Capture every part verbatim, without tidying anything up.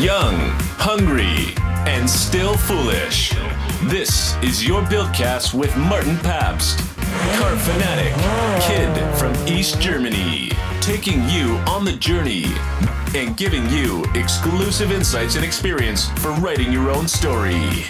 Young, hungry, and still foolish. This is your Buildcast with Martin Pabst, car fanatic, kid from East Germany, taking you on the journey and giving you exclusive insights and experience for writing your own story.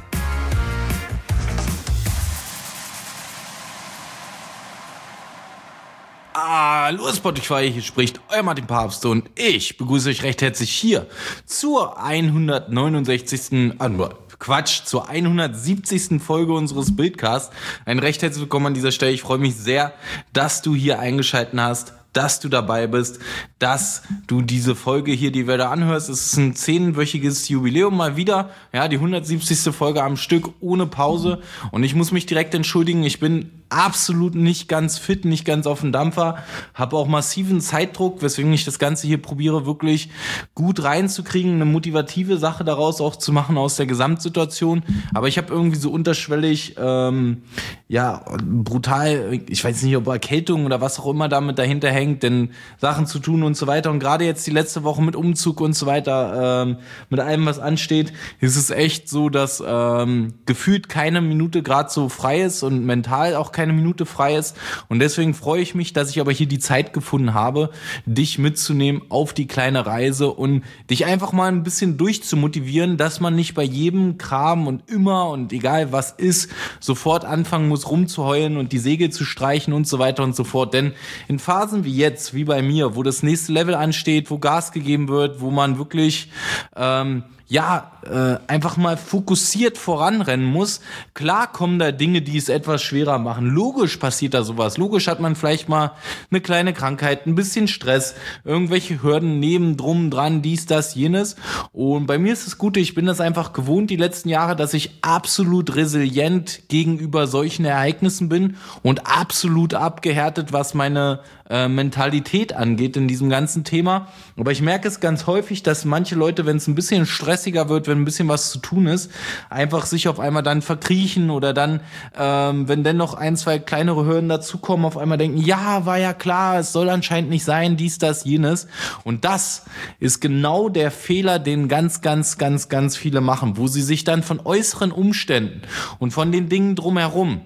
Hallo Spotify, hier spricht euer Martin Pabst und ich begrüße euch recht herzlich hier zur hundertneunundsechzigsten. Quatsch, zur hundertsiebzigsten Folge unseres Buildcasts. Ein recht herzlich willkommen an dieser Stelle. Ich freue mich sehr, dass du hier eingeschaltet hast, dass du dabei bist, dass du diese Folge hier, die wir da anhörst. Es ist ein zehnwöchiges Jubiläum mal wieder. Ja, die hundertsiebzigste Folge am Stück ohne Pause. Und ich muss mich direkt entschuldigen, ich bin absolut nicht ganz fit, nicht ganz auf dem Dampfer, habe auch massiven Zeitdruck, weswegen ich das Ganze hier probiere, wirklich gut reinzukriegen, eine motivative Sache daraus auch zu machen aus der Gesamtsituation, aber ich habe irgendwie so unterschwellig, ähm, ja, brutal, ich weiß nicht, ob Erkältung oder was auch immer damit dahinter hängt, denn Sachen zu tun und so weiter und gerade jetzt die letzte Woche mit Umzug und so weiter, ähm, mit allem, was ansteht, ist es echt so, dass ähm, gefühlt keine Minute gerade so frei ist und mental auch keine Minute frei ist und deswegen freue ich mich, dass ich aber hier die Zeit gefunden habe, dich mitzunehmen auf die kleine Reise und dich einfach mal ein bisschen durchzumotivieren, dass man nicht bei jedem Kram und immer und egal was ist, sofort anfangen muss rumzuheulen und die Segel zu streichen und so weiter und so fort, denn in Phasen wie jetzt, wie bei mir, wo das nächste Level ansteht, wo Gas gegeben wird, wo man wirklich ähm, ja, äh, einfach mal fokussiert voranrennen muss. Klar kommen da Dinge, die es etwas schwerer machen. Logisch passiert da sowas. Logisch hat man vielleicht mal eine kleine Krankheit, ein bisschen Stress, irgendwelche Hürden neben, drum, dran, dies, das, jenes. Und bei mir ist das Gute, ich bin das einfach gewohnt die letzten Jahre, dass ich absolut resilient gegenüber solchen Ereignissen bin und absolut abgehärtet, was meine äh, Mentalität angeht in diesem ganzen Thema. Aber ich merke es ganz häufig, dass manche Leute, wenn es ein bisschen Stress wird, wenn ein bisschen was zu tun ist, einfach sich auf einmal dann verkriechen oder dann, ähm, wenn dann noch ein, zwei kleinere Hürden dazukommen, auf einmal denken, ja, war ja klar, es soll anscheinend nicht sein, dies, das, jenes. Und das ist genau der Fehler, den ganz, ganz, ganz, ganz viele machen, wo sie sich dann von äußeren Umständen und von den Dingen drumherum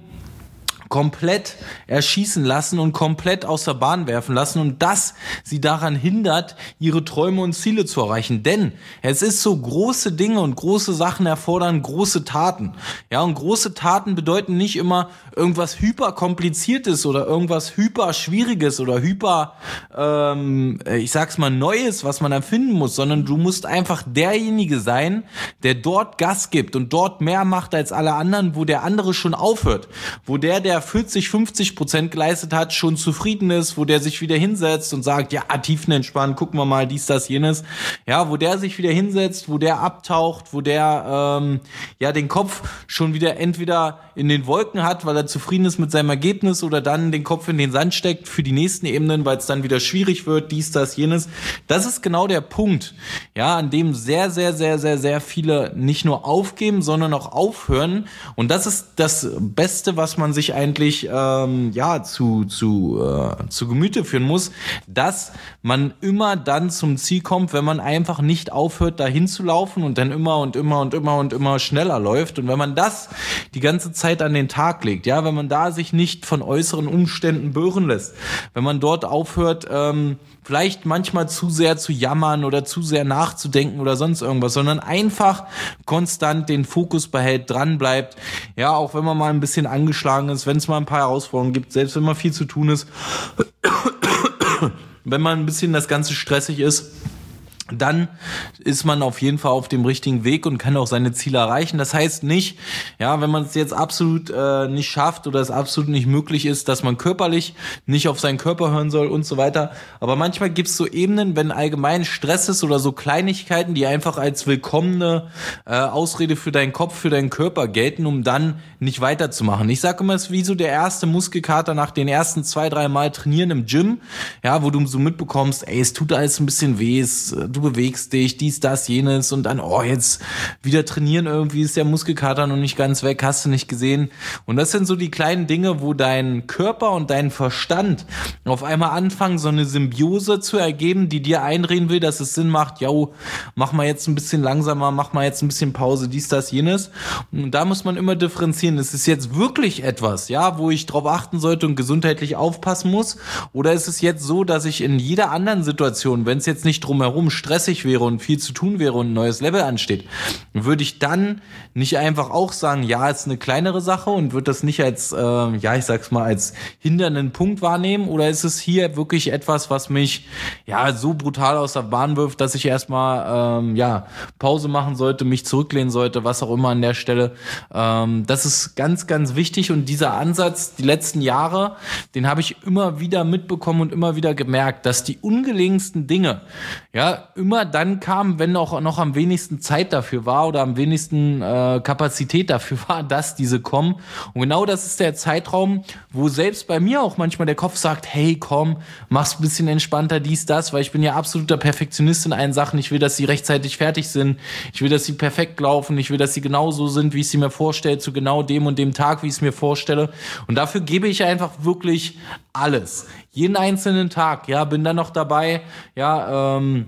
komplett erschießen lassen und komplett aus der Bahn werfen lassen und das sie daran hindert, ihre Träume und Ziele zu erreichen. Denn es ist so, große Dinge und große Sachen erfordern große Taten. Ja, und große Taten bedeuten nicht immer irgendwas hyperkompliziertes oder irgendwas hyperschwieriges oder hyper, ähm, ich sag's mal, Neues, was man erfinden muss, sondern du musst einfach derjenige sein, der dort Gas gibt und dort mehr macht als alle anderen, wo der andere schon aufhört, wo der, der vierzig, fünfzig Prozent geleistet hat, schon zufrieden ist, wo der sich wieder hinsetzt und sagt, ja, tiefenentspannt, gucken wir mal, dies, das, jenes. Ja, wo der sich wieder hinsetzt, wo der abtaucht, wo der ähm, ja den Kopf schon wieder entweder in den Wolken hat, weil er zufrieden ist mit seinem Ergebnis oder dann den Kopf in den Sand steckt für die nächsten Ebenen, weil es dann wieder schwierig wird, dies, das, jenes. Das ist genau der Punkt, ja, an dem sehr, sehr, sehr, sehr, sehr viele nicht nur aufgeben, sondern auch aufhören und das ist das Beste, was man sich eigentlich ähm, ja zu zu äh, zu Gemüte führen muss, dass man immer dann zum Ziel kommt, wenn man einfach nicht aufhört, dahin zu laufen und dann immer und immer und immer und immer schneller läuft und wenn man das die ganze Zeit an den Tag legt, ja, wenn man da sich nicht von äußeren Umständen beirren lässt, wenn man dort aufhört, ähm, vielleicht manchmal zu sehr zu jammern oder zu sehr nachzudenken oder sonst irgendwas, sondern einfach konstant den Fokus behält, dran bleibt, ja, auch wenn man mal ein bisschen angeschlagen ist, wenn es mal ein paar Herausforderungen gibt, selbst wenn mal viel zu tun ist, wenn mal ein bisschen das Ganze stressig ist, dann ist man auf jeden Fall auf dem richtigen Weg und kann auch seine Ziele erreichen. Das heißt nicht, ja, wenn man es jetzt absolut äh, nicht schafft oder es absolut nicht möglich ist, dass man körperlich nicht auf seinen Körper hören soll und so weiter. Aber manchmal gibt es so Ebenen, wenn allgemein Stress ist oder so Kleinigkeiten, die einfach als willkommene äh, Ausrede für deinen Kopf, für deinen Körper gelten, um dann nicht weiterzumachen. Ich sage immer, es ist wie so der erste Muskelkater nach den ersten zwei, drei Mal trainieren im Gym, ja, wo du so mitbekommst, ey, es tut alles ein bisschen weh, es du bewegst dich, dies, das, jenes und dann, oh, jetzt wieder trainieren, irgendwie ist der Muskelkater noch nicht ganz weg, hast du nicht gesehen. Und das sind so die kleinen Dinge, wo dein Körper und dein Verstand auf einmal anfangen, so eine Symbiose zu ergeben, die dir einreden will, dass es Sinn macht, ja, mach mal jetzt ein bisschen langsamer, mach mal jetzt ein bisschen Pause, dies, das, jenes. Und da muss man immer differenzieren. Ist es jetzt wirklich etwas, ja, wo ich drauf achten sollte und gesundheitlich aufpassen muss? Oder ist es jetzt so, dass ich in jeder anderen Situation, wenn es jetzt nicht drumherum stressig wäre und viel zu tun wäre und ein neues Level ansteht, würde ich dann nicht einfach auch sagen, ja, ist eine kleinere Sache und würde das nicht als, äh, ja, ich sag's mal, als hindernden Punkt wahrnehmen? Oder ist es hier wirklich etwas, was mich, ja, so brutal aus der Bahn wirft, dass ich erstmal, ähm, ja, Pause machen sollte, mich zurücklehnen sollte, was auch immer an der Stelle. Ähm, das ist ganz, ganz wichtig und dieser Ansatz, die letzten Jahre, den habe ich immer wieder mitbekommen und immer wieder gemerkt, dass die ungelegensten Dinge, ja, immer dann kamen, wenn auch noch am wenigsten Zeit dafür war oder am wenigsten äh, Kapazität dafür war, dass diese kommen. Und genau das ist der Zeitraum, wo selbst bei mir auch manchmal der Kopf sagt, hey, komm, mach's ein bisschen entspannter, dies, das, weil ich bin ja absoluter Perfektionist in allen Sachen. Ich will, dass sie rechtzeitig fertig sind. Ich will, dass sie perfekt laufen. Ich will, dass sie genauso sind, wie ich sie mir vorstelle, zu genau dem und dem Tag, wie ich es mir vorstelle. Und dafür gebe ich einfach wirklich alles. Jeden einzelnen Tag, ja, bin dann noch dabei, ja, ähm,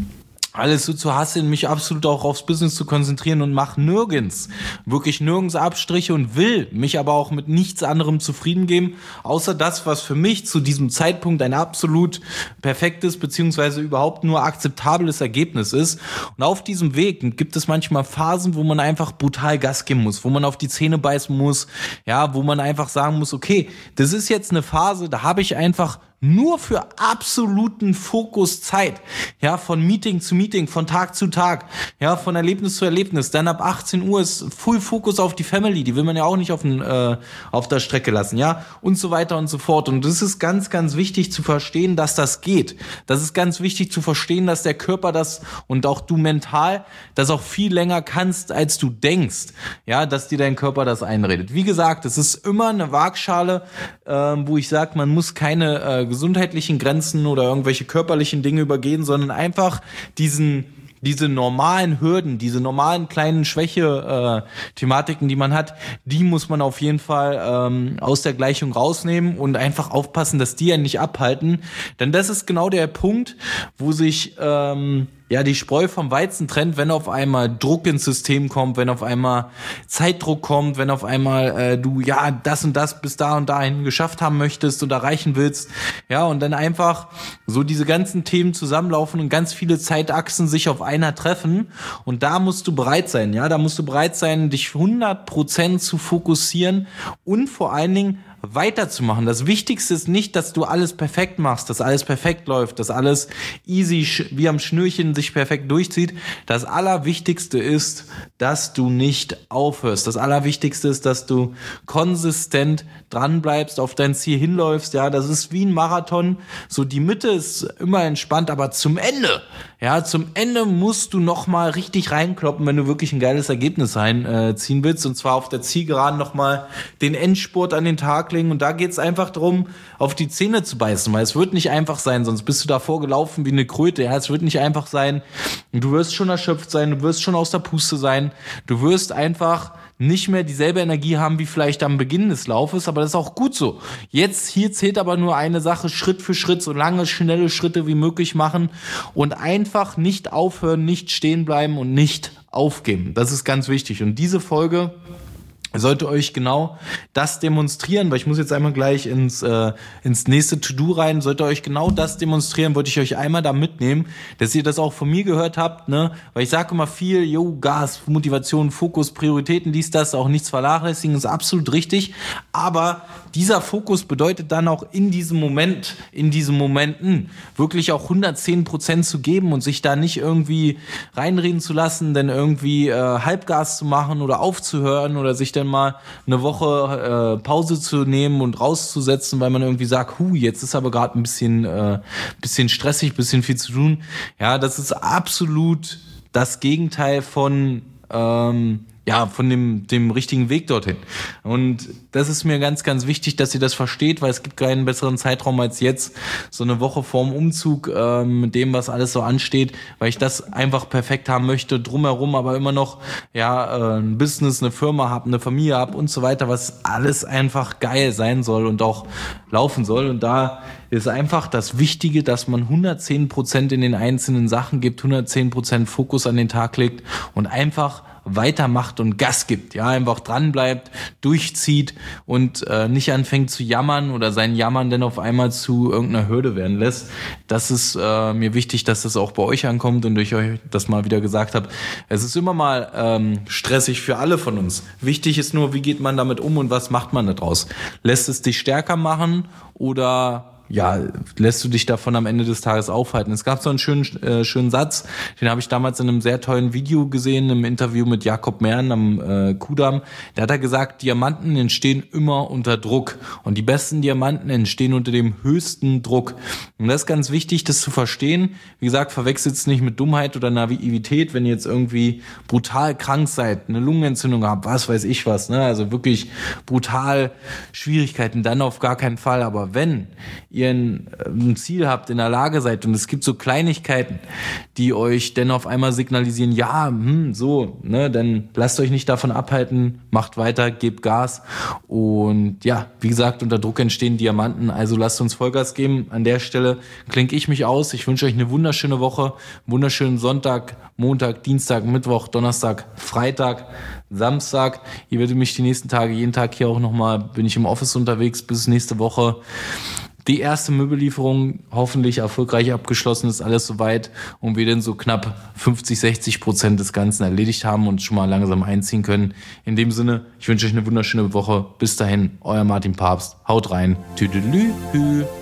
alles so zu hasseln, mich absolut auch aufs Business zu konzentrieren und mach nirgends, wirklich nirgends Abstriche und will mich aber auch mit nichts anderem zufrieden geben, außer das, was für mich zu diesem Zeitpunkt ein absolut perfektes beziehungsweise überhaupt nur akzeptables Ergebnis ist. Und auf diesem Weg gibt es manchmal Phasen, wo man einfach brutal Gas geben muss, wo man auf die Zähne beißen muss, ja, wo man einfach sagen muss, okay, das ist jetzt eine Phase, da habe ich einfach nur für absoluten Fokus Zeit, ja, von Meeting zu Meeting, von Tag zu Tag, ja, von Erlebnis zu Erlebnis. Dann ab achtzehn Uhr ist Full Fokus auf die Family, die will man ja auch nicht auf, den, äh, auf der Strecke lassen, ja, und so weiter und so fort. Und das ist ganz, ganz wichtig zu verstehen, dass das geht. Das ist ganz wichtig zu verstehen, dass der Körper das und auch du mental das auch viel länger kannst, als du denkst, ja, dass dir dein Körper das einredet. Wie gesagt, es ist immer eine Waagschale, äh, wo ich sage, man muss keine äh, gesundheitlichen Grenzen oder irgendwelche körperlichen Dinge übergehen, sondern einfach diesen diese normalen Hürden, diese normalen kleinen Schwäche-Thematiken, äh, die man hat, die muss man auf jeden Fall ähm, aus der Gleichung rausnehmen und einfach aufpassen, dass die einen nicht abhalten. Denn das ist genau der Punkt, wo sich ähm, ja die Spreu vom Weizen trennt, wenn auf einmal Druck ins System kommt, wenn auf einmal Zeitdruck kommt, wenn auf einmal äh, du ja das und das bis da und dahin geschafft haben möchtest und erreichen willst. Ja, und dann einfach so diese ganzen Themen zusammenlaufen und ganz viele Zeitachsen sich auf einer treffen. Und da musst du bereit sein, ja, da musst du bereit sein, dich hundert Prozent zu fokussieren und vor allen Dingen weiterzumachen. Das Wichtigste ist nicht, dass du alles perfekt machst, dass alles perfekt läuft, dass alles easy wie am Schnürchen sich perfekt durchzieht. Das Allerwichtigste ist, dass du nicht aufhörst. Das Allerwichtigste ist, dass du konsistent dranbleibst, auf dein Ziel hinläufst. Ja, das ist wie ein Marathon. So die Mitte ist immer entspannt, aber zum Ende, ja, zum Ende musst du nochmal richtig reinkloppen, wenn du wirklich ein geiles Ergebnis reinziehen willst. Und zwar auf der Zielgeraden nochmal den Endspurt an den Tag legen. Und da geht es einfach darum, auf die Zähne zu beißen, weil es wird nicht einfach sein, sonst bist du davor gelaufen wie eine Kröte. Ja, es wird nicht einfach sein. Du wirst schon erschöpft sein, du wirst schon aus der Puste sein. Du wirst einfach nicht mehr dieselbe Energie haben wie vielleicht am Beginn des Laufes, aber das ist auch gut so. Jetzt hier zählt aber nur eine Sache, Schritt für Schritt, so lange, schnelle Schritte wie möglich machen und einfach nicht aufhören, nicht stehen bleiben und nicht aufgeben. Das ist ganz wichtig. Und diese Folge sollte euch genau das demonstrieren, weil ich muss jetzt einmal gleich ins äh, ins nächste To-Do rein, sollte euch genau das demonstrieren, wollte ich euch einmal da mitnehmen, dass ihr das auch von mir gehört habt, ne, weil ich sage immer viel, yo, Gas, Motivation, Fokus, Prioritäten, dies, das, auch nichts vernachlässigen, ist absolut richtig, aber dieser Fokus bedeutet dann auch in diesem Moment, in diesen Momenten wirklich auch hundertzehn Prozent zu geben und sich da nicht irgendwie reinreden zu lassen, denn irgendwie äh, Halbgas zu machen oder aufzuhören oder sich dann mal eine Woche äh, Pause zu nehmen und rauszusetzen, weil man irgendwie sagt, hu, jetzt ist aber gerade ein bisschen, äh, bisschen stressig, bisschen viel zu tun. Ja, das ist absolut das Gegenteil von ähm, ja, von dem, dem richtigen Weg dorthin. Und das ist mir ganz, ganz wichtig, dass ihr das versteht, weil es gibt keinen besseren Zeitraum als jetzt, so eine Woche vorm Umzug, äh, mit dem, was alles so ansteht, weil ich das einfach perfekt haben möchte, drumherum aber immer noch, ja, äh, ein Business, eine Firma habe, eine Familie habe und so weiter, was alles einfach geil sein soll und auch laufen soll. Und da ist einfach das Wichtige, dass man hundertzehn Prozent in den einzelnen Sachen gibt, hundertzehn Prozent Fokus an den Tag legt und einfach weitermacht und Gas gibt, ja, einfach dran bleibt, durchzieht und äh, nicht anfängt zu jammern oder sein Jammern dann auf einmal zu irgendeiner Hürde werden lässt. Das ist äh, mir wichtig, dass das auch bei euch ankommt und ich euch das mal wieder gesagt habe. Es ist immer mal ähm, stressig für alle von uns. Wichtig ist nur, wie geht man damit um und was macht man daraus? Lässt es dich stärker machen oder ja, lässt du dich davon am Ende des Tages aufhalten? Es gab so einen schönen, äh, schönen Satz, den habe ich damals in einem sehr tollen Video gesehen, im Interview mit Jakob Mern am äh, Kudamm. Da hat er gesagt, Diamanten entstehen immer unter Druck und die besten Diamanten entstehen unter dem höchsten Druck. Und das ist ganz wichtig, das zu verstehen. Wie gesagt, verwechselt es nicht mit Dummheit oder Naivität, wenn ihr jetzt irgendwie brutal krank seid, eine Lungenentzündung habt, was weiß ich was, ne? Also wirklich brutal Schwierigkeiten, dann auf gar keinen Fall. Aber wenn ihr ein, ein Ziel habt, in der Lage seid und es gibt so Kleinigkeiten, die euch dann auf einmal signalisieren, ja, hm, so, ne, dann lasst euch nicht davon abhalten, macht weiter, gebt Gas und ja, wie gesagt, unter Druck entstehen Diamanten, also lasst uns Vollgas geben. An der Stelle klinke ich mich aus. Ich wünsche euch eine wunderschöne Woche, wunderschönen Sonntag, Montag, Dienstag, Mittwoch, Donnerstag, Freitag, Samstag. Ihr werdet mich die nächsten Tage, jeden Tag hier auch nochmal, bin ich im Office unterwegs, bis nächste Woche. Die erste Möbellieferung hoffentlich erfolgreich abgeschlossen ist, alles soweit und wir dann so knapp fünfzig, sechzig Prozent des Ganzen erledigt haben und schon mal langsam einziehen können. In dem Sinne, ich wünsche euch eine wunderschöne Woche. Bis dahin, euer Martin Papst. Haut rein. Tüdelü.